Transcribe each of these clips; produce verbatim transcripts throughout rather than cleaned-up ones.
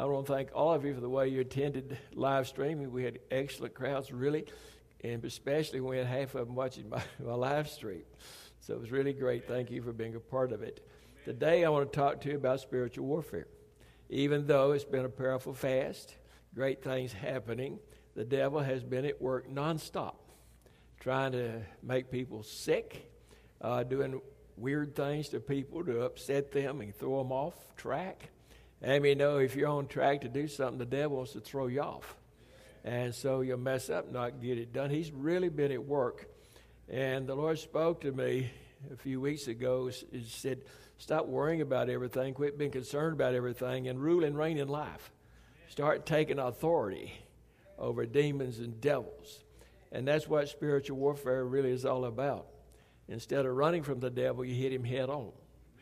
I want to thank all of you for the way you attended live streaming. We had excellent crowds, really, and especially when we had half of them watching my, my live stream. So it was really great. Thank you for being a part of it. Today I want to talk to you about spiritual warfare. Even though it's been a powerful fast, great things happening, the devil has been at work nonstop, trying to make people sick, uh, doing weird things to people to upset them and throw them off track. And you know, if you're on track to do something, the devil wants to throw you off. And so you'll mess up, not get it done. He's really been at work. And the Lord spoke to me a few weeks ago. He said, stop worrying about everything. Quit being concerned about everything and rule and reign in life. Start taking authority over demons and devils. And that's what spiritual warfare really is all about. Instead of running from the devil, you hit him head on.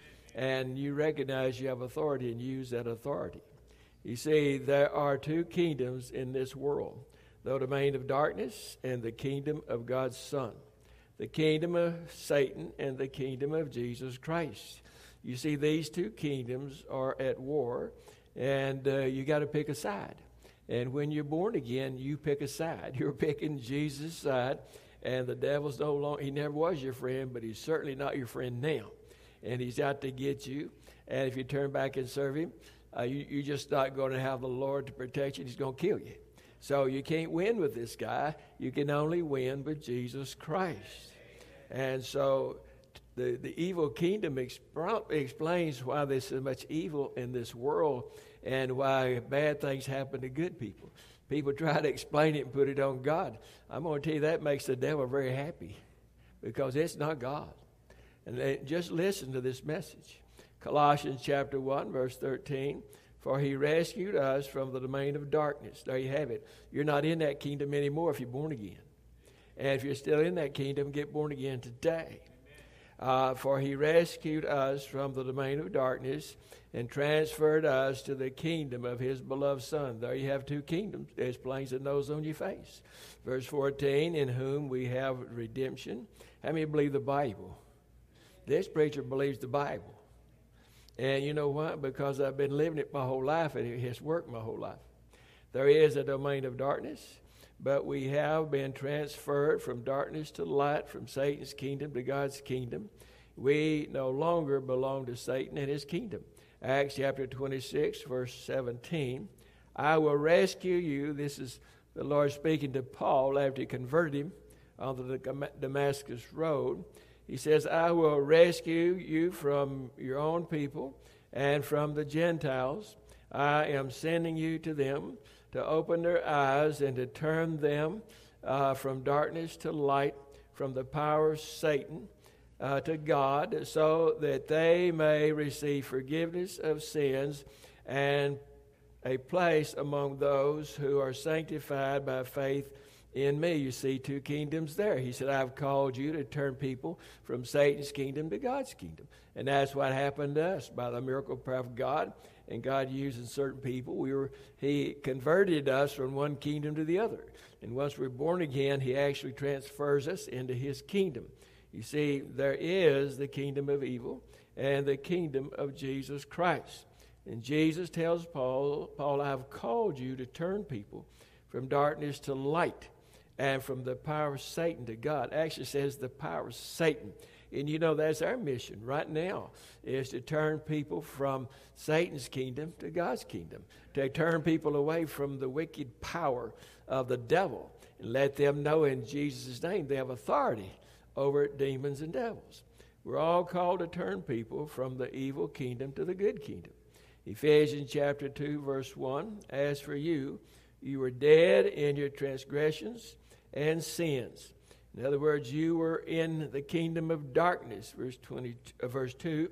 And you recognize you have authority and use that authority. You see, there are two kingdoms in this world, the domain of darkness and the kingdom of God's Son, the kingdom of Satan and the kingdom of Jesus Christ. You see, these two kingdoms are at war, and uh, you got to pick a side. And when you're born again, you pick a side. You're picking Jesus' side, and the devil's no longer, he never was your friend, but he's certainly not your friend now. And he's out to get you. And if you turn back and serve him, uh, you, you're just not going to have the Lord to protect you. He's going to kill you. So you can't win with this guy. You can only win with Jesus Christ. And so the, the evil kingdom exp- explains why there's so much evil in this world and why bad things happen to good people. People try to explain it and put it on God. I'm going to tell you that makes the devil very happy because it's not God. And they, just listen to this message. Colossians chapter one, verse thirteen. For he rescued us from the domain of darkness. There you have it. You're not in that kingdom anymore if you're born again. And if you're still in that kingdom, get born again today. Uh, for he rescued us from the domain of darkness and transferred us to the kingdom of his beloved Son. There you have two kingdoms. There's plain as the nose on your face. Verse fourteen, in whom we have redemption. How many believe the Bible? This preacher believes the Bible. And you know what? Because I've been living it my whole life, and it has worked my whole life. There is a domain of darkness, but we have been transferred from darkness to light, from Satan's kingdom to God's kingdom. We no longer belong to Satan and his kingdom. Acts chapter twenty-six, verse seventeen. I will rescue you. This is the Lord speaking to Paul after he converted him on the Damascus road. He says, I will rescue you from your own people and from the Gentiles. I am sending you to them to open their eyes and to turn them uh, from darkness to light, from the power of Satan uh, to God, so that they may receive forgiveness of sins and a place among those who are sanctified by faith in me. You see two kingdoms there. He said, I've called you to turn people from Satan's kingdom to God's kingdom. And that's what happened to us by the miracle power of God and God using certain people. We were He converted us from one kingdom to the other. And once we're born again, He actually transfers us into His kingdom. You see, there is the kingdom of evil and the kingdom of Jesus Christ. And Jesus tells Paul, Paul, I've called you to turn people from darkness to light, and from the power of Satan to God. Actually says the power of Satan. And you know, that's our mission right now, is to turn people from Satan's kingdom to God's kingdom. To turn people away from the wicked power of the devil. And let them know in Jesus' name they have authority over demons and devils. We're all called to turn people from the evil kingdom to the good kingdom. Ephesians chapter two, verse one. As for you, you were dead in your transgressions and sins. In other words, you were in the kingdom of darkness, verse twenty, uh, verse two,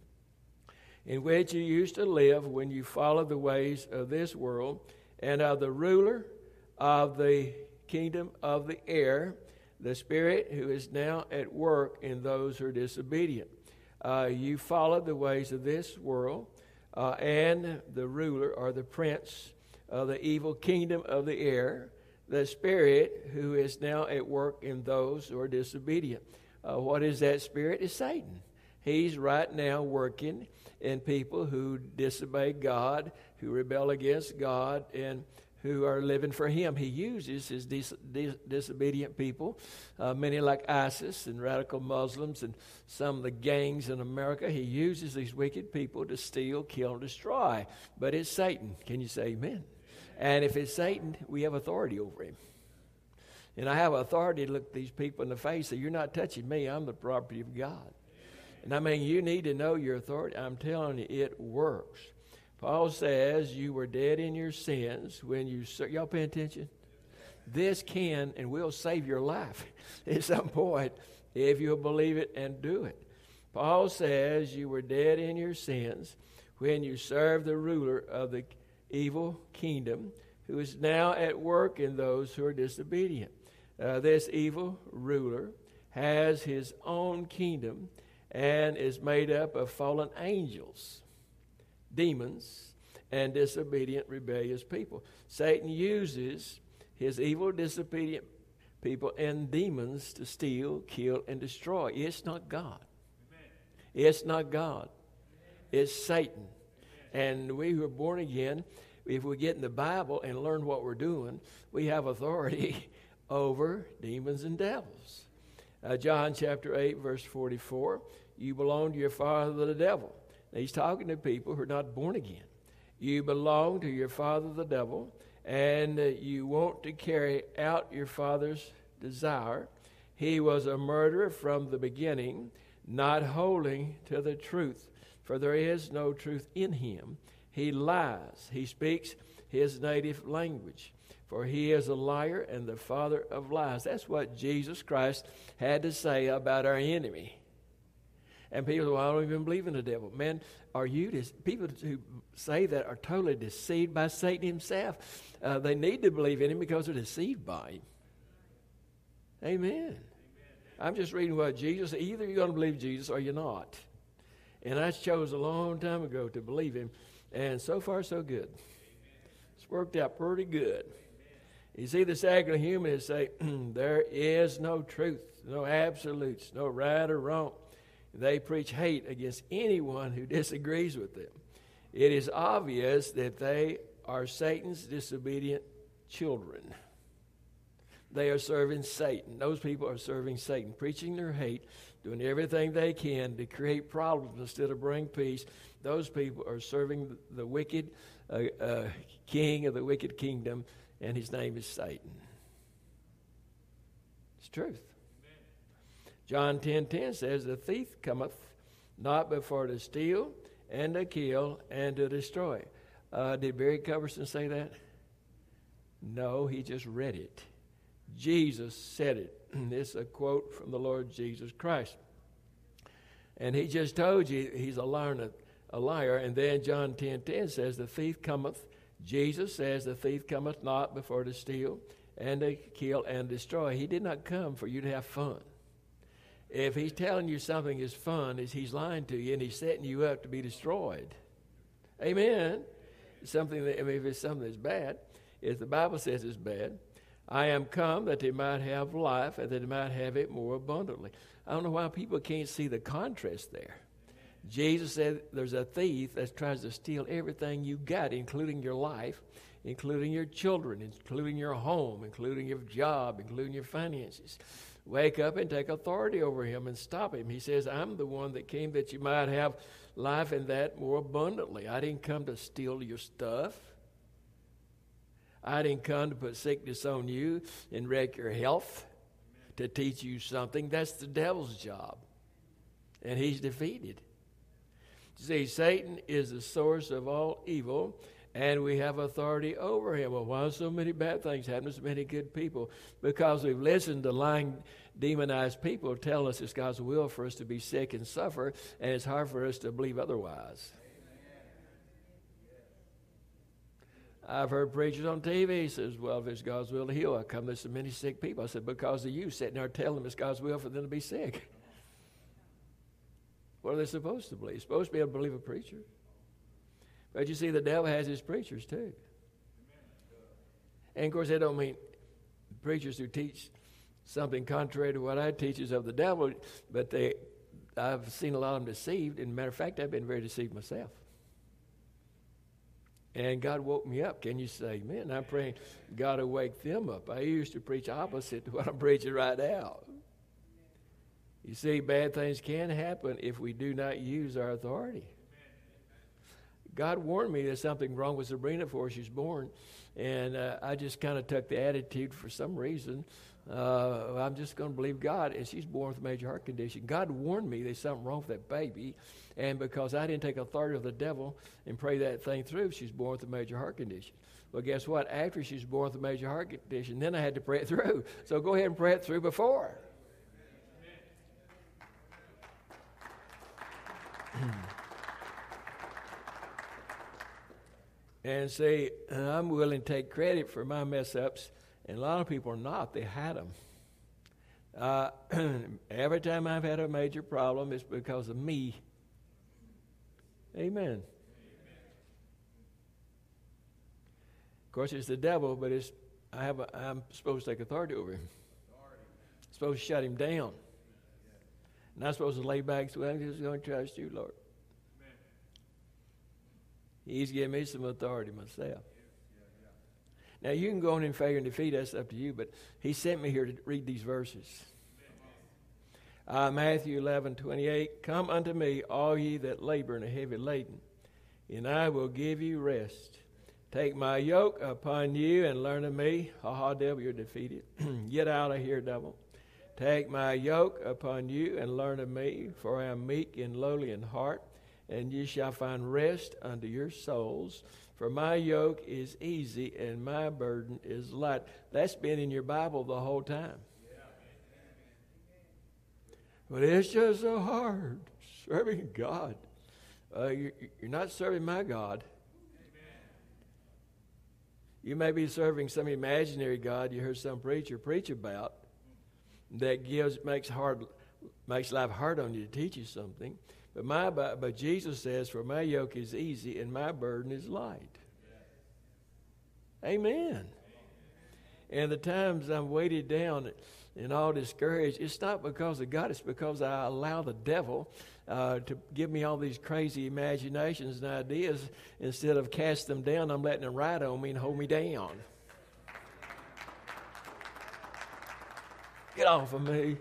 in which you used to live when you followed the ways of this world and of the ruler of the kingdom of the air, the spirit who is now at work in those who are disobedient. Uh, you followed the ways of this world uh, and the ruler or the prince of the evil kingdom of the air, the spirit who is now at work in those who are disobedient. Uh, what is that spirit? It's Satan. He's right now working in people who disobey God, who rebel against God, and who are living for him. He uses his dis- dis- disobedient people, uh, many like ISIS and radical Muslims and some of the gangs in America. He uses these wicked people to steal, kill, and destroy. But it's Satan. Can you say amen? And if it's Satan, we have authority over him. And I have authority to look these people in the face and say, you're not touching me. I'm the property of God. And I mean, you need to know your authority. I'm telling you, it works. Paul says you were dead in your sins when you... Y'all pay attention? This can and will save your life at some point if you'll believe it and do it. Paul says you were dead in your sins when you served the ruler of the evil kingdom who is now at work in those who are disobedient. Uh, this evil ruler has his own kingdom and is made up of fallen angels, demons, and disobedient, rebellious people. Satan uses his evil, disobedient people and demons to steal, kill, and destroy. It's not God. Amen. It's not God. Amen. It's Satan. Amen. And we who are born again, if we get in the Bible and learn what we're doing, we have authority over demons and devils. Uh, John chapter eight, verse forty-four, you belong to your father the devil. Now, he's talking to people who are not born again. You belong to your father the devil, and uh, you want to carry out your father's desire. He was a murderer from the beginning, not holding to the truth, for there is no truth in him. He lies. He speaks his native language, for he is a liar and the father of lies. That's what Jesus Christ had to say about our enemy. And people say, well, I don't even believe in the devil. Man, are you, dis- people who say that are totally deceived by Satan himself. Uh, they need to believe in him because they're deceived by him. Amen. Amen. I'm just reading what Jesus said. Either you're going to believe Jesus or you're not. And I chose a long time ago to believe him. And so far, so good. Amen. It's worked out pretty good. Amen. You see, the secular humanists say, there is no truth, no absolutes, no right or wrong. They preach hate against anyone who disagrees with them. It is obvious that they are Satan's disobedient children. They are serving Satan. Those people are serving Satan, preaching their hate, doing everything they can to create problems instead of bring peace. Those people are serving the wicked uh, uh, king of the wicked kingdom, and his name is Satan. It's truth. John ten ten says, the thief cometh not but for to steal and to kill and to destroy. Uh, did Barry Coverson say that? No, he just read it. Jesus said it. It's a quote from the Lord Jesus Christ. And he just told you he's a liar, a liar. And then John ten ten says, the thief cometh. Jesus says, the thief cometh not before to steal and to kill and destroy. He did not come for you to have fun. If he's telling you something is fun, is he's lying to you and he's setting you up to be destroyed. Amen. Something that, I mean, if it's something that's bad, if the Bible says it's bad, I am come that they might have life and that they might have it more abundantly. I don't know why people can't see the contrast there. Jesus said there's a thief that tries to steal everything you got, including your life, including your children, including your home, including your job, including your finances. Wake up and take authority over him and stop him. He says, I'm the one that came that you might have life and that more abundantly. I didn't come to steal your stuff. I didn't come to put sickness on you and wreck your health, to teach you something. That's the devil's job. And he's defeated. See, Satan is the source of all evil, and we have authority over him. Well, why so many bad things happen to so many good people? Because we've listened to lying, demonized people tell us it's God's will for us to be sick and suffer, and it's hard for us to believe otherwise. I've heard preachers on T V says, well, if it's God's will to heal, I come to so many sick people. I said, because of you sitting there telling them it's God's will for them to be sick. What are they supposed to believe? Supposed to be able to believe a preacher. But you see, the devil has his preachers too. And of course, they don't mean preachers who teach something contrary to what I teach is of the devil, but they I've seen a lot of them deceived. And matter of fact, I've been very deceived myself. And God woke me up. Can you say amen? I'm praying God will wake them up. I used to preach opposite to what I'm preaching right now. You see, bad things can happen if we do not use our authority. God warned me there's something wrong with Sabrina before she was born. And uh, I just kind of took the attitude for some reason. Uh, I'm just going to believe God. And she's born with a major heart condition. God warned me there's something wrong with that baby. And because I didn't take authority of the devil and pray that thing through, she's born with a major heart condition. Well, guess what? After she's born with a major heart condition, then I had to pray it through. So go ahead and pray it through before. And see, I'm willing to take credit for my mess-ups, and a lot of people are not. They had them. Uh, every time I've had a major problem, it's because of me. Amen. Amen. Of course, it's the devil, but it's I have a, I'm supposed to take authority over him. Authority. I'm supposed to shut him down. Not supposed to lay back and say, well, I'm just going to trust you, Lord. Amen. He's given me some authority myself. Yeah, yeah. Now, you can go on in failure and defeat. That's up to you, but he sent me here to read these verses. Uh, Matthew eleven twenty-eight, come unto me, all ye that labor and are heavy laden, and I will give you rest. Take my yoke upon you and learn of me. Ha ha, devil, you're defeated. Get out of here, devil. Take my yoke upon you and learn of me, for I am meek and lowly in heart, and ye shall find rest unto your souls. For my yoke is easy and my burden is light. That's been in your Bible the whole time. But it's just so hard serving God. Uh, you're, you're not serving my God. You may be serving some imaginary God you heard some preacher preach about that gives makes hard makes life hard on you to teach you something. But my but Jesus says, "For my yoke is easy and my burden is light." Amen. And the times I'm weighted down and all discouraged, it's not because of God, it's because I allow the devil uh, to give me all these crazy imaginations and ideas. Instead of cast them down, I'm letting them ride on me and hold me down. Get off of me.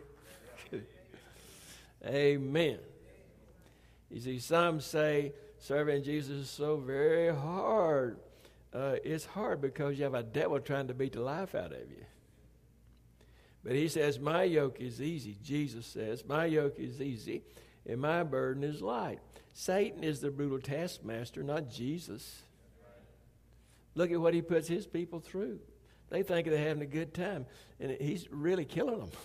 Amen. You see, some say serving Jesus is so very hard. Uh, it's hard because you have a devil trying to beat the life out of you. But he says, my yoke is easy. Jesus says, my yoke is easy and my burden is light. Satan is the brutal taskmaster, not Jesus. Look at what he puts his people through. They think they're having a good time, and he's really killing them.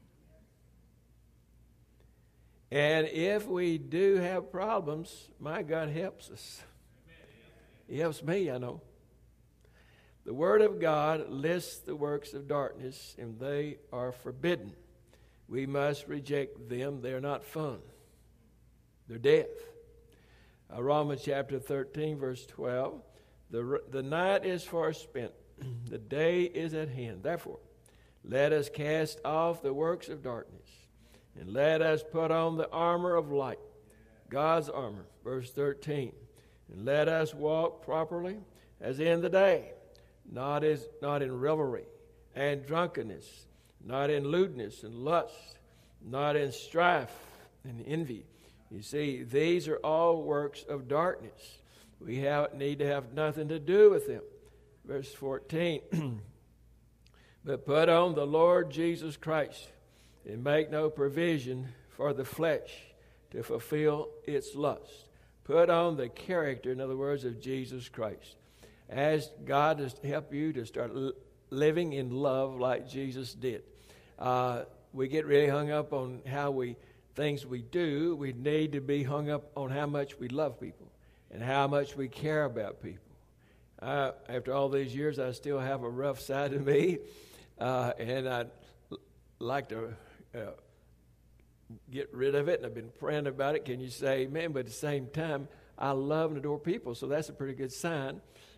And if we do have problems, my God helps us. He helps me, I know. The Word of God lists the works of darkness, and they are forbidden. We must reject them. They're not fun. They're death. Uh, Romans chapter thirteen, verse twelve. The, the night is far spent. The day is at hand. Therefore, let us cast off the works of darkness, and let us put on the armor of light, God's armor. Verse thirteen. And let us walk properly as in the day, not as not in revelry and drunkenness, not in lewdness and lust, not in strife and envy. You see, these are all works of darkness. We have, need to have nothing to do with them. Verse fourteen. But put on the Lord Jesus Christ, and make no provision for the flesh to fulfill its lust. Put on the character, in other words, of Jesus Christ. Ask God to help you to start l- living in love like Jesus did. Uh, we get really hung up on how we things we do. We need to be hung up on how much we love people and how much we care about people. Uh, after all these years, I still have a rough side of me, uh, and I'd l- like to uh, get rid of it, and I've been praying about it. Can you say amen? But at the same time, I love and adore people, so that's a pretty good sign.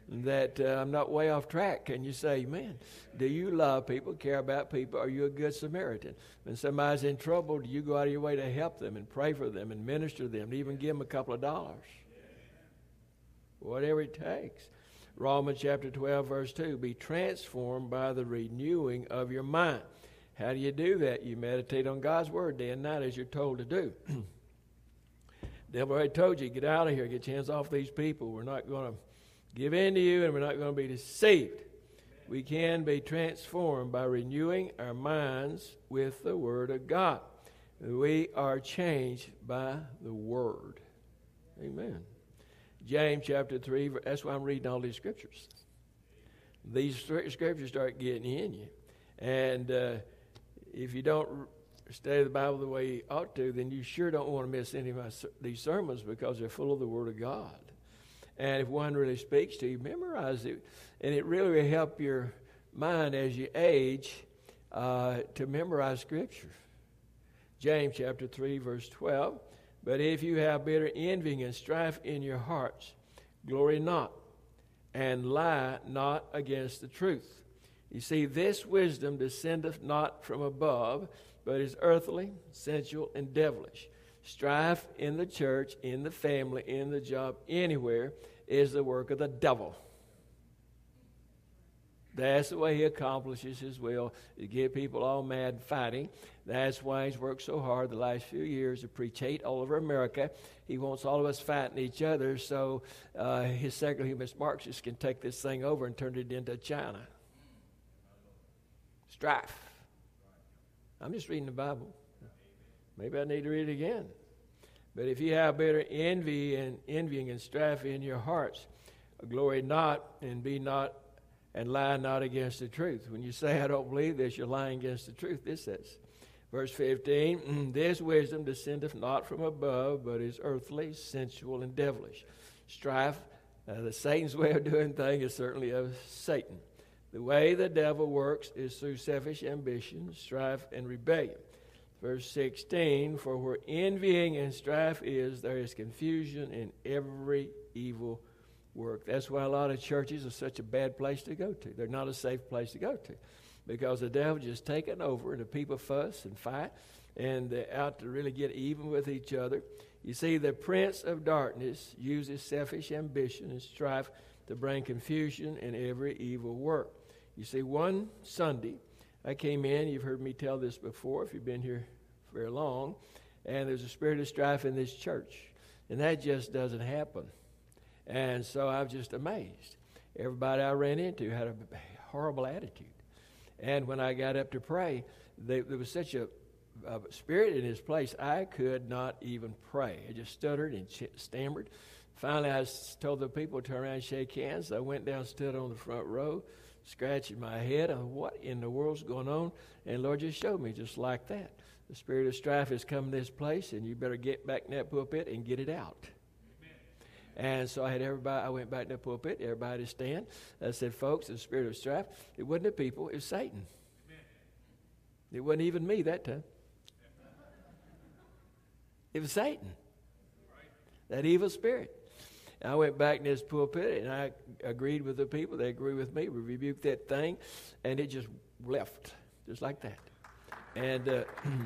that uh, I'm not way off track. Can you say, man, do you love people, care about people? Are you a good Samaritan? When somebody's in trouble, do you go out of your way to help them and pray for them and minister to them and even give them a couple of dollars? Whatever it takes. Romans chapter twelve, verse two, be transformed by the renewing of your mind. How do you do that? You meditate on God's word day and night as you're told to do. Devil already told you, get out of here, get your hands off these people. We're not going to give in to you, and we're not going to be deceived. We can be transformed by renewing our minds with the Word of God. We are changed by the Word. Amen. James chapter three, that's why I'm reading all these scriptures. These scriptures start getting in you. And uh, if you don't study the Bible the way you ought to, then you sure don't want to miss any of my, these sermons because they're full of the Word of God. And if one really speaks to you, memorize it. And it really will help your mind as you age uh, to memorize Scripture. James chapter three, verse twelve. But if you have bitter envying and strife in your hearts, glory not, and lie not against the truth. You see, this wisdom descendeth not from above, but is earthly, sensual, and devilish. Strife in the church, in the family, in the job, anywhere, is the work of the devil. That's the way he accomplishes his will, to get people all mad and fighting. That's why he's worked so hard the last few years to preach hate all over America. He wants all of us fighting each other so uh, his secular humanist Marxists can take this thing over and turn it into China. Strife. I'm just reading the Bible. Maybe I need to read it again. But if you have bitter envy and envying and strife in your hearts, glory not and be not and lie not against the truth. When you say, I don't believe this, you're lying against the truth. This says, verse fifteen, this wisdom descendeth not from above, but is earthly, sensual, and devilish. Strife, uh, the Satan's way of doing things is certainly of Satan. The way the devil works is through selfish ambition, strife, and rebellion. Verse sixteen, for where envying and strife is, there is confusion in every evil work. That's why a lot of churches are such a bad place to go to. They're not a safe place to go to because the devil just taken over and the people fuss and fight and they're out to really get even with each other. You see, the prince of darkness uses selfish ambition and strife to bring confusion in every evil work. You see, one Sunday, I came in, you've heard me tell this before if you've been here very long, and there's a spirit of strife in this church. And that just doesn't happen. And so I was just amazed. Everybody I ran into had a horrible attitude. And when I got up to pray, they, there was such a, a spirit in this place, I could not even pray. I just stuttered and ch- stammered. Finally, I told the people to turn around and shake hands. I went down, stood on the front row, scratching my head. I thought, what in the world's going on? And Lord just showed me just like that. The spirit of strife has come to this place, and you better get back in that pulpit and get it out. And so I had everybody, I went back to the pulpit, everybody to stand. I said, folks, the spirit of strife, it wasn't the people, it was Satan. Amen. It wasn't even me that time. It was Satan, that evil spirit. I went back in this pulpit, and I agreed with the people. They agreed with me. We rebuked that thing, and it just left, just like that. And uh,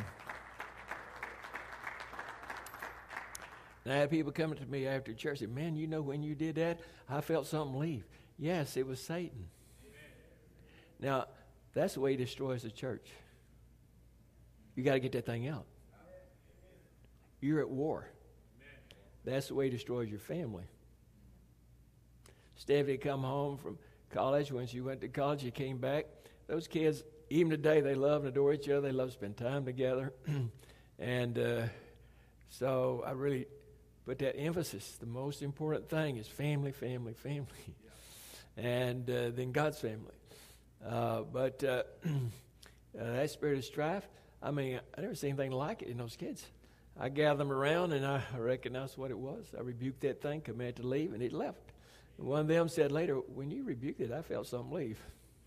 and I had people coming to me after church and say, man, you know when you did that, I felt something leave. Yes, it was Satan. Amen. Now, that's the way he destroys the church. You got to get that thing out. You're at war. That's the way he destroys your family. Stephanie come home from college. When she went to college, she came back. Those kids, even today, they love and adore each other. They love to spend time together. and uh, so I really put that emphasis. The most important thing is family, family, family. Yeah. And uh, then God's family. Uh, but uh, uh, that spirit of strife, I mean, I never seen anything like it in those kids. I gathered them around, and I recognized what it was. I rebuked that thing, commanded to leave, and it left. And one of them said later, when you rebuked it, I felt something leave.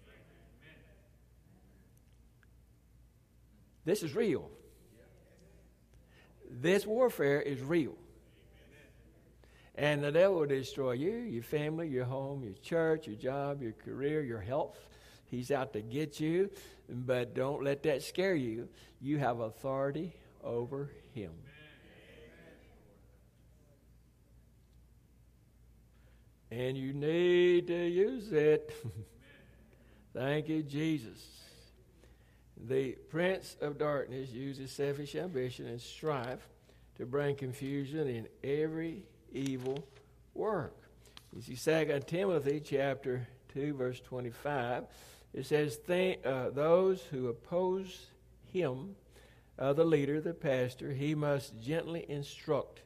This is real. This warfare is real. And the devil will destroy you, your family, your home, your church, your job, your career, your health. He's out to get you, but don't let that scare you. You have authority over him. And you need to use it. Thank you, Jesus. The prince of darkness uses selfish ambition and strife to bring confusion in every evil work. You see, Second Timothy chapter two, verse twenty-five, it says, Think, uh, those who oppose him, uh, the leader, the pastor, he must gently instruct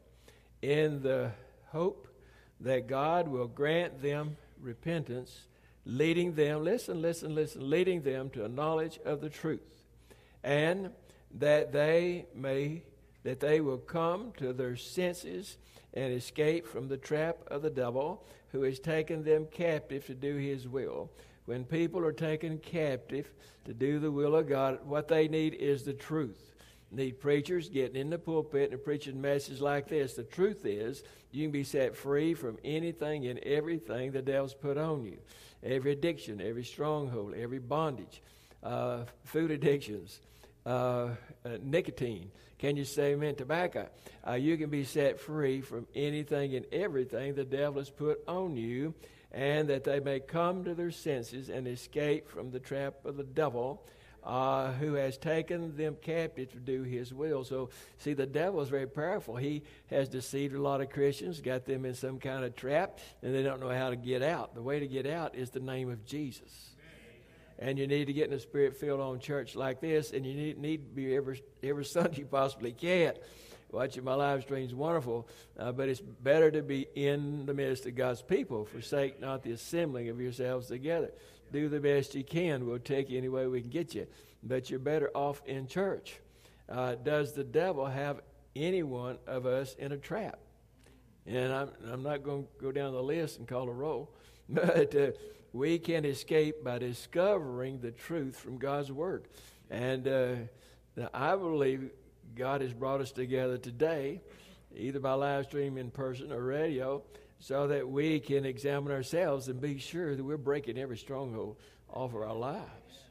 in the hope that God will grant them repentance, leading them, listen, listen, listen, leading them to a knowledge of the truth, and that they may, that they will come to their senses and escape from the trap of the devil, who has taken them captive to do his will. When people are taken captive to do the will of God, what they need is the truth. Need preachers getting in the pulpit and preaching messages like this. The truth is, you can be set free from anything and everything the devil's put on you. Every addiction, every stronghold, every bondage, uh, food addictions, uh, uh, nicotine. Can you say amen? Tobacco. Uh, you can be set free from anything and everything the devil has put on you, and that they may come to their senses and escape from the trap of the devil, uh, who has taken them captive to do his will. So, see, the devil is very powerful. He has deceived a lot of Christians, got them in some kind of trap, and they don't know how to get out. The way to get out is the name of Jesus. And you need to get in a spirit-filled on church like this, and you need, need to be every, every Sunday you possibly can. Watching my live stream is wonderful, uh, but it's better to be in the midst of God's people. Forsake not the assembling of yourselves together. Do the best you can. We'll take you any way we can get you. But you're better off in church. Uh, does the devil have any one of us in a trap? And I'm, I'm not going to go down the list and call a roll, but uh, we can escape by discovering the truth from God's Word. And uh, now I believe God has brought us together today, either by live stream, in person, or radio, so that we can examine ourselves and be sure that we're breaking every stronghold off of our lives.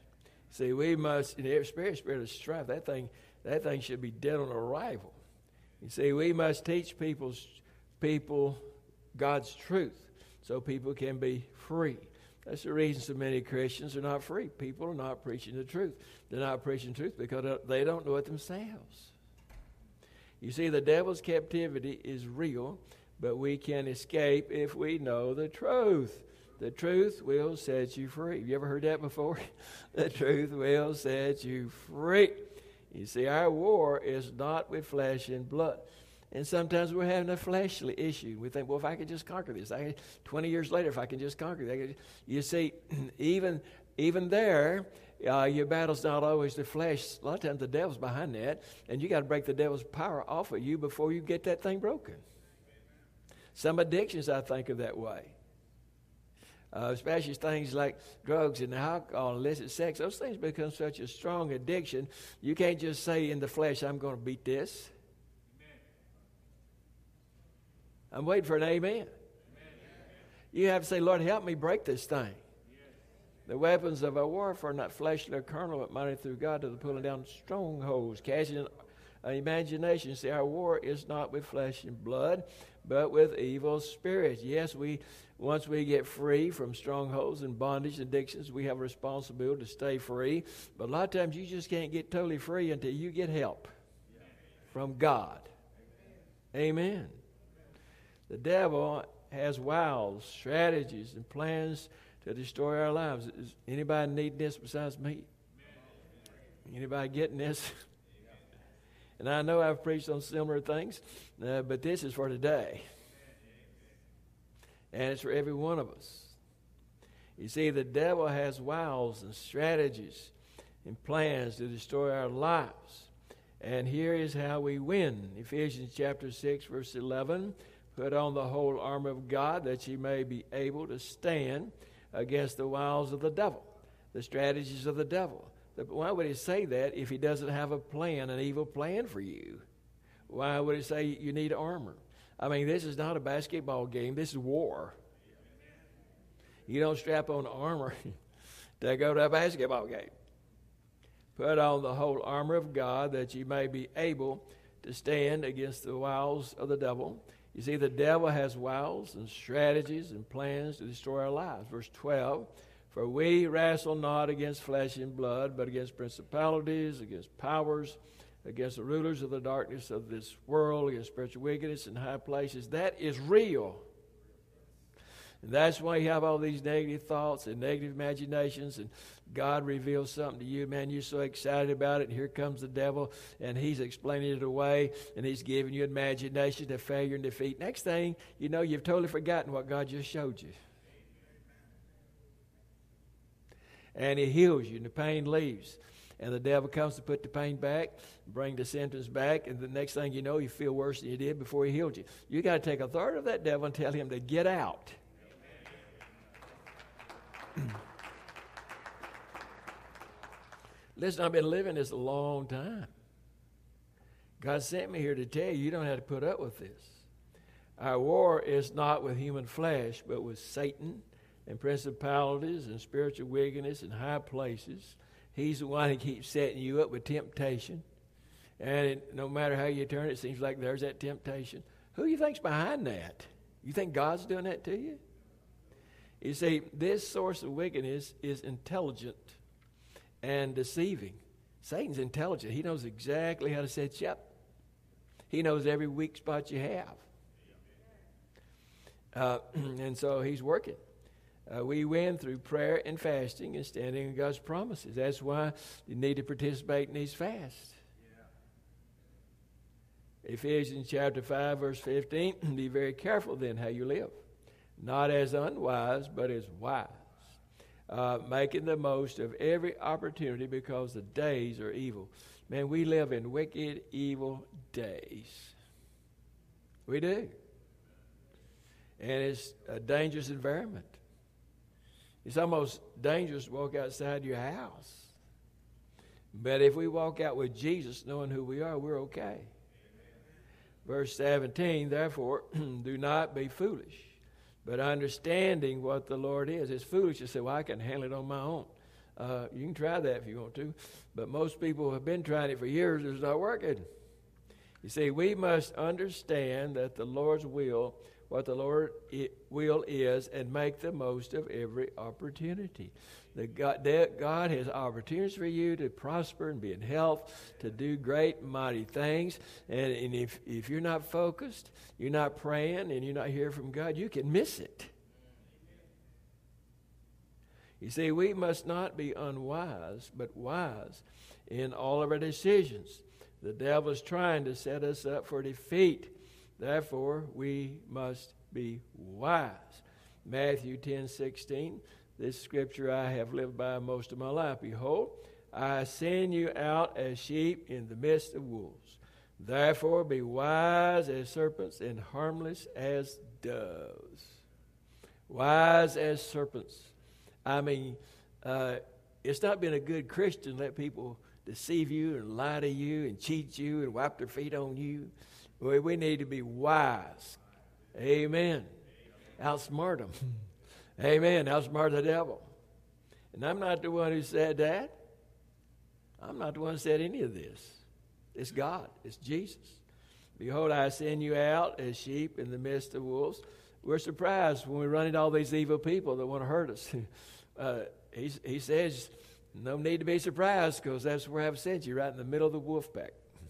See, we must, in every spirit, spirit of strife, that thing, that thing should be dead on arrival. You see, we must teach people's, people God's truth so people can be free. That's the reason so many Christians are not free. People are not preaching the truth. They're not preaching the truth because they don't know it themselves. You see, the devil's captivity is real, but we can escape if we know the truth. The truth will set you free. Have you ever heard that before? The truth will set you free. You see, our war is not with flesh and blood. And sometimes we're having a fleshly issue. We think, well, if I could just conquer this, I, twenty years later, if I can just conquer that. You see, even even there, uh, your battle's not always the flesh. A lot of times the devil's behind that, and you got to break the devil's power off of you before you get that thing broken. Some addictions, I think, are that way. Uh, especially things like drugs and alcohol, illicit sex. Those things become such a strong addiction. You can't just say in the flesh, I'm going to beat this. I'm waiting for an amen. Amen. You have to say, Lord, help me break this thing. Yes. The weapons of our warfare are not fleshly or carnal, but mighty through God to the pulling down strongholds, casting an imagination. See, our war is not with flesh and blood, but with evil spirits. Yes, we once we get free from strongholds and bondage, addictions, we have a responsibility to stay free. But a lot of times you just can't get totally free until you get help from God. Amen. Amen. The devil has wiles, strategies, and plans to destroy our lives. Is anybody need this besides me? Anybody getting this? And I know I've preached on similar things, uh, but this is for today. And it's for every one of us. You see, the devil has wiles and strategies and plans to destroy our lives. And here is how we win. Ephesians chapter six, verse eleven. Put on the whole armor of God that ye may be able to stand against the wiles of the devil, the strategies of the devil. Why would he say that if he doesn't have a plan, an evil plan for you? Why would he say you need armor? I mean, this is not a basketball game. This is war. You don't strap on armor to go to a basketball game. Put on the whole armor of God that you may be able to stand against the wiles of the devil. You see, the devil has wiles and strategies and plans to destroy our lives. Verse twelve, for we wrestle not against flesh and blood, but against principalities, against powers, against the rulers of the darkness of this world, against spiritual wickedness in high places. That is real. And that's why you have all these negative thoughts and negative imaginations, and God reveals something to you. Man, you're so excited about it, and here comes the devil, and he's explaining it away, and he's giving you imagination of failure and defeat. Next thing you know, you've totally forgotten what God just showed you. And he heals you, and the pain leaves. And the devil comes to put the pain back, bring the symptoms back, and the next thing you know, you feel worse than you did before he healed you. You got to take authority of that devil and tell him to get out. Listen, I've been living this a long time. God sent me here to tell you, you don't have to put up with this. Our war is not with human flesh, but with Satan and principalities and spiritual wickedness in high places. He's the one who keeps setting you up with temptation. And it, no matter how you turn it, it seems like there's that temptation. Who do you think's behind that? You think God's doing that to you? You see, this source of wickedness is intelligent and deceiving. Satan's intelligent. He knows exactly how to set you up. He knows every weak spot you have. Uh, and so he's working. Uh, we win through prayer and fasting and standing on God's promises. That's why you need to participate in these fasts. Yeah. Ephesians chapter five, verse fifteen, be very careful then how you live. Not as unwise, but as wise. Uh, making the most of every opportunity because the days are evil. Man, we live in wicked, evil days. We do. And it's a dangerous environment. It's almost dangerous to walk outside your house. But if we walk out with Jesus, knowing who we are, we're okay. Amen. Verse seventeen, therefore, do not be foolish, but understanding what the Lord is. It's foolish to say, well, I can handle it on my own. Uh, you can try that if you want to. But most people have been trying it for years. It's not working. You see, we must understand that the Lord's will, what the Lord's will is, and make the most of every opportunity. The God, that God has opportunities for you to prosper and be in health, to do great, mighty things. And, and if, if you're not focused, you're not praying, and you're not hearing from God, you can miss it. You see, we must not be unwise, but wise in all of our decisions. The devil is trying to set us up for defeat. Therefore, we must be wise. Matthew ten sixteen. This scripture I have lived by most of my life. Behold, I send you out as sheep in the midst of wolves. Therefore, be wise as serpents and harmless as doves. Wise as serpents. I mean, uh, it's not been a good Christian to let people deceive you and lie to you and cheat you and wipe their feet on you. We, we need to be wise. Amen. Outsmart them. Amen. Outsmart the devil. And I'm not the one who said that. I'm not the one who said any of this. It's God. It's Jesus. Behold, I send you out as sheep in the midst of wolves. We're surprised when we run into all these evil people that want to hurt us. uh, he, he says, no need to be surprised, because that's where I've sent you, right in the middle of the wolf pack.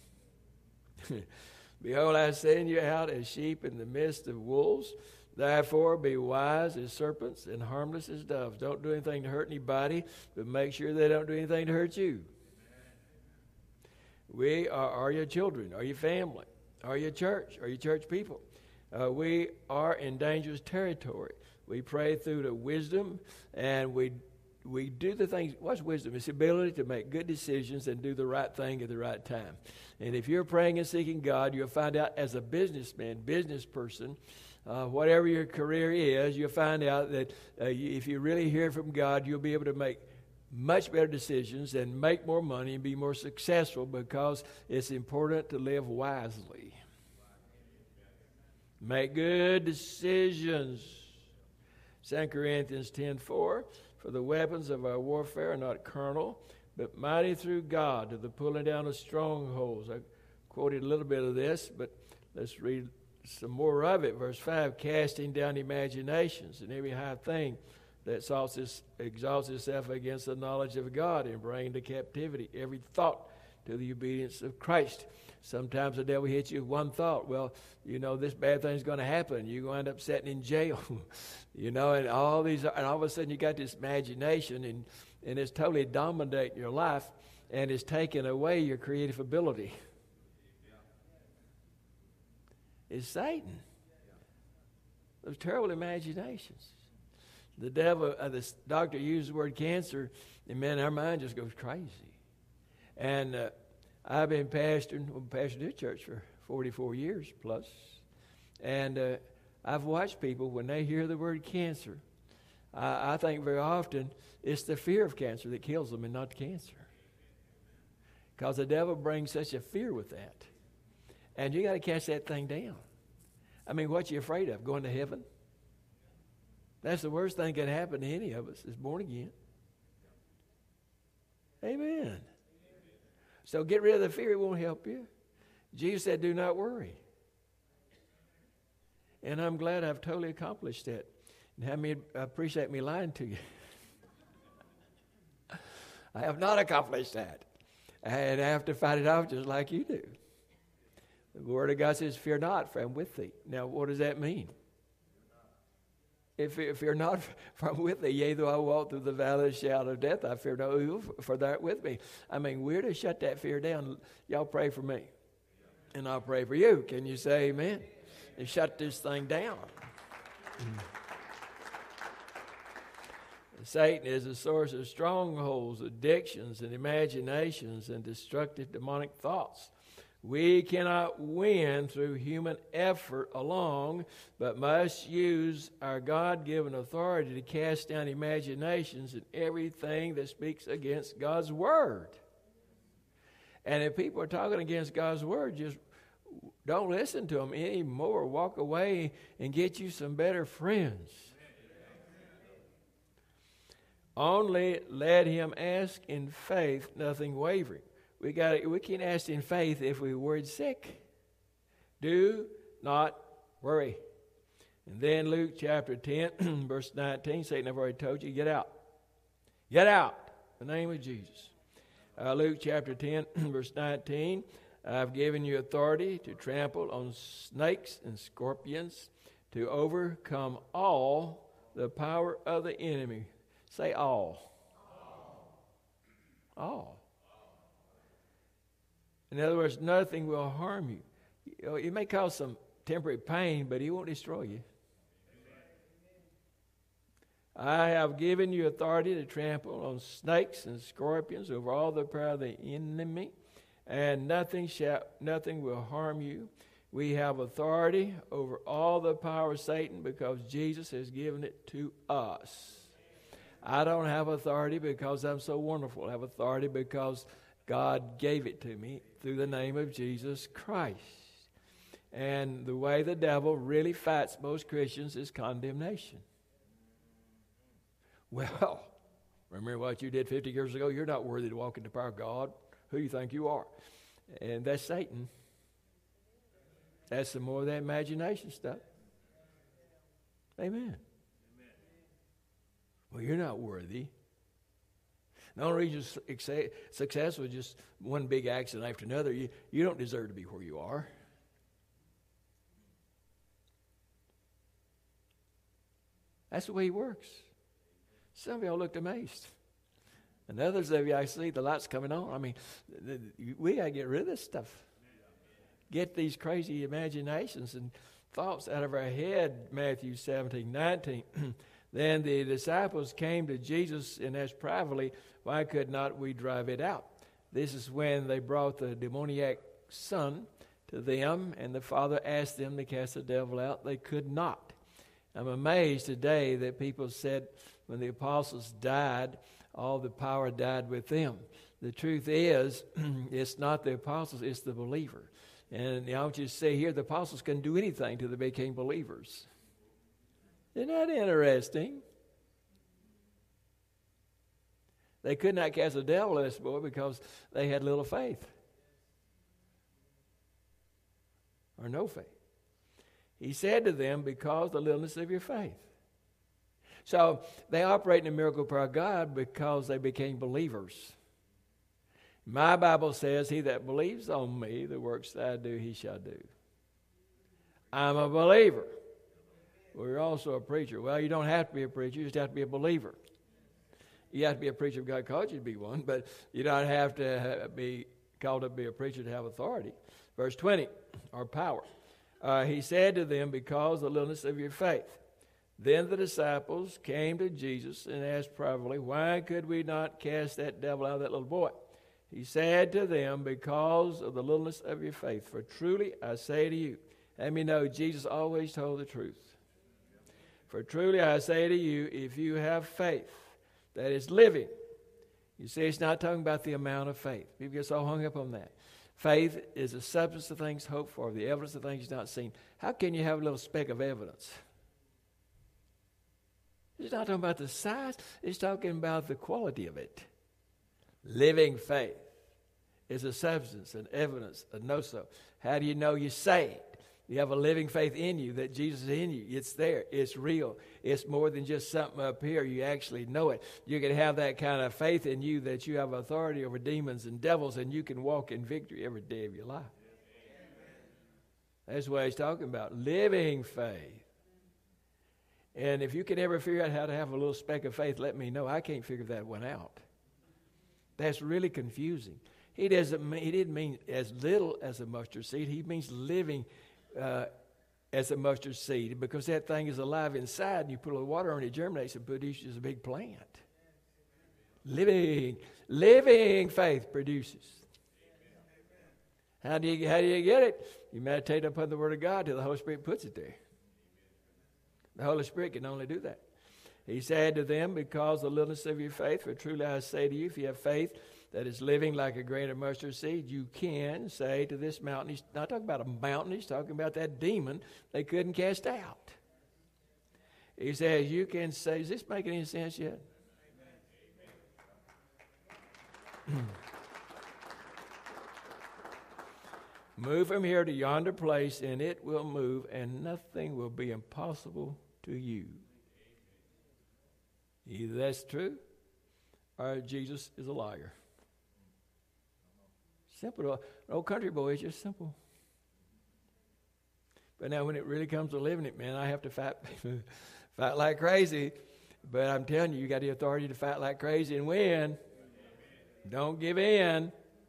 Behold, I send you out as sheep in the midst of wolves. Therefore, be wise as serpents and harmless as doves. Don't do anything to hurt anybody, but make sure they don't do anything to hurt you. We are, are your children, are your family, are your church, are your church people. Uh, we are in dangerous territory. We pray through the wisdom, and we we do the things. What's wisdom? It's the ability to make good decisions and do the right thing at the right time. And if you're praying and seeking God, you'll find out as a businessman, business person, uh, whatever your career is, you'll find out that uh, you, if you really hear from God, you'll be able to make much better decisions and make more money and be more successful, because it's important to live wisely. Make good decisions. Second Corinthians ten four, for the weapons of our warfare are not carnal, but mighty through God to the pulling down of strongholds. I quoted a little bit of this, but let's read some more of it. Verse five, casting down imaginations and every high thing that exalts itself against the knowledge of God, and bring to captivity every thought to the obedience of Christ. Sometimes the devil hits you with one thought. Well, you know, this bad thing's going to happen. You're going to end up sitting in jail. you know, and all these, and all of a sudden you got this imagination, and, and it's totally dominating your life, and it's taking away your creative ability. It's Satan. Those terrible imaginations. The devil, uh, the doctor used the word cancer, and man, our mind just goes crazy. And uh, I've been pastoring, well, pastoring this church for forty-four years plus, and uh, I've watched people when they hear the word cancer. I, I think very often it's the fear of cancer that kills them, and not the cancer, because the devil brings such a fear with that, and you got to catch that thing down. I mean, what you afraid of? Going to heaven? That's the worst thing that can happen to any of us is born again. Amen. So get rid of the fear. It won't help you. Jesus said, do not worry. And I'm glad I've totally accomplished that. And how many appreciate me lying to you? I have not accomplished that. And I have to fight it off just like you do. The Word of God says, fear not, for I'm with thee. Now, what does that mean? If, if you're not from with thee, yea, though I walk through the valley of the shadow of death, I fear no evil, for thou art with me. I mean, we're to shut that fear down. Y'all pray for me, and I'll pray for you. Can you say amen? And shut this thing down. Satan is the source of strongholds, addictions, and imaginations, and destructive demonic thoughts. We cannot win through human effort alone, but must use our God-given authority to cast down imaginations and everything that speaks against God's Word. And if people are talking against God's Word, just don't listen to them anymore. Walk away and get you some better friends. Only let him ask in faith, nothing wavering. We got. We can't ask in faith if we're worried sick. Do not worry. And then Luke chapter ten, verse nineteen, Satan, I've already told you, get out. Get out in the name of Jesus. Uh, Luke chapter ten, verse nineteen, I've given you authority to trample on snakes and scorpions, to overcome all the power of the enemy. Say all. All. all. In other words, nothing will harm you. You know, it may cause some temporary pain, but he won't destroy you. I have given you authority to trample on snakes and scorpions over all the power of the enemy, and nothing shall, nothing will harm you. We have authority over all the power of Satan because Jesus has given it to us. I don't have authority because I'm so wonderful. I have authority because God gave it to me through the name of Jesus Christ. And the way the devil really fights most Christians is condemnation. Well, remember what you did fifty years ago? You're not worthy to walk in the power of God. Who do you think you are? And that's Satan. That's some more of that imagination stuff. Amen. Amen. Well, you're not worthy. The only reason success was just one big accident after another. You, you don't deserve to be where you are. That's the way he works. Some of y'all looked amazed. And others of you, I see the light's coming on. I mean, the, the, we got to get rid of this stuff. Get these crazy imaginations and thoughts out of our head. Matthew seventeen nineteen. Then the disciples came to Jesus and asked privately, why could not we drive it out? This is when they brought the demoniac son to them, and the father asked them to cast the devil out. They could not. I'm amazed today that people said when the apostles died, all the power died with them. The truth is, it's not the apostles, it's the believer. And I want you to see here, the apostles couldn't do anything till they became believers. Isn't that interesting? They could not cast a devil in this boy because they had little faith. Or no faith. He said to them, because of the littleness of your faith. So they operate in the miracle power of God because they became believers. My Bible says, he that believes on me, the works that I do, he shall do. I'm a believer. Well, you're also a preacher. Well, you don't have to be a preacher. You just have to be a believer. You have to be a preacher if God called you to be one, but you don't have to be called to be a preacher to have authority. Verse twenty, or power. Uh, he said to them, because of the littleness of your faith. Then the disciples came to Jesus and asked privately, why could we not cast that devil out of that little boy? He said to them, because of the littleness of your faith. For truly I say to you, let me know Jesus always told the truth. For truly I say to you, if you have faith that is living. You see, it's not talking about the amount of faith. People get so hung up on that. Faith is the substance of things hoped for, the evidence of things not seen. How can you have a little speck of evidence? It's not talking about the size. It's talking about the quality of it. Living faith is a substance, an evidence, a know-so. How do you know you're saved? You have a living faith in you that Jesus is in you. It's there. It's real. It's more than just something up here. You actually know it. You can have that kind of faith in you that you have authority over demons and devils, and you can walk in victory every day of your life. That's what he's talking about. Living faith. And if you can ever figure out how to have a little speck of faith, let me know. I can't figure that one out. That's really confusing. He doesn't mean, he didn't mean as little as a mustard seed. He means living uh, as a mustard seed, because that thing is alive inside, and you put a little water on it, it germinates and produces a big plant. Living, living faith produces. How do you how do you get it? You meditate upon the Word of God till the Holy Spirit puts it there. The Holy Spirit can only do that. He said to them, because of the littleness of your faith, for truly I say to you, if you have faith that is living like a grain of mustard seed, you can say to this mountain. He's not talking about a mountain. He's talking about that demon they couldn't cast out. He says, you can say, is this making any sense yet? Amen. Move from here to yonder place, and it will move, and nothing will be impossible to you. Either that's true, or Jesus is a liar. Simple. An old country boy is just simple. But now when it really comes to living it, man, I have to fight, fight like crazy. But I'm telling you, you got the authority to fight like crazy and win. Don't give in.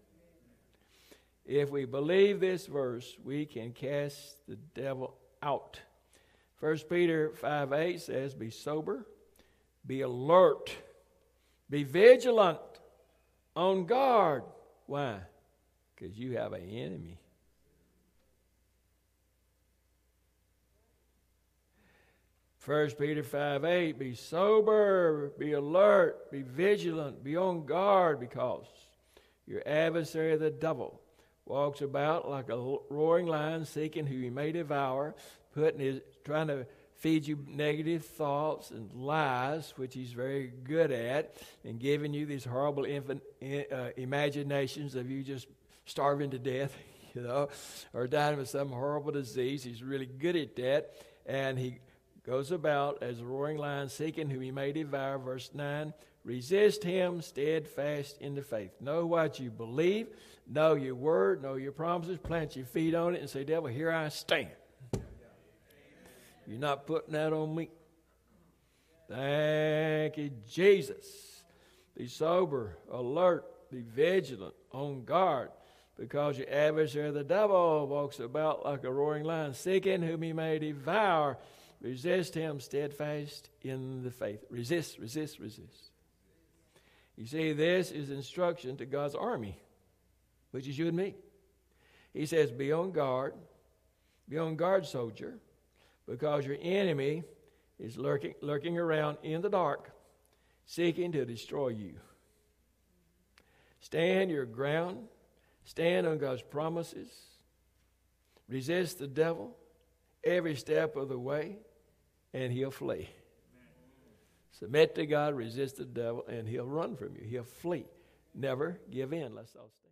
If we believe this verse, we can cast the devil out. First Peter five eight says, be sober, be alert, be vigilant, on guard. Why? Because you have an enemy. First Peter five eight, be sober, be alert, be vigilant, be on guard, because your adversary, the devil, walks about like a roaring lion, seeking who he may devour, putting his, trying to feed you negative thoughts and lies, which he's very good at, and giving you these horrible infant, uh, imaginations of you just starving to death, you know, or dying of some horrible disease. He's really good at that, and he goes about as a roaring lion, seeking whom he may devour. Verse nine, resist him steadfast in the faith. Know what you believe, know your word, know your promises, plant your feet on it, and say, devil, here I stand. You're not putting that on me. Thank you, Jesus. Be sober, alert, be vigilant, on guard, because your adversary, the devil, walks about like a roaring lion, seeking whom he may devour. Resist him steadfast in the faith. Resist, resist, resist. You see, this is instruction to God's army, which is you and me. He says, be on guard, be on guard, soldier, because your enemy is lurking, lurking around in the dark, seeking to destroy you. Stand your ground. Stand on God's promises. Resist the devil every step of the way, and he'll flee. Submit to God, resist the devil, and he'll run from you. He'll flee. Never give in. Let's all stand.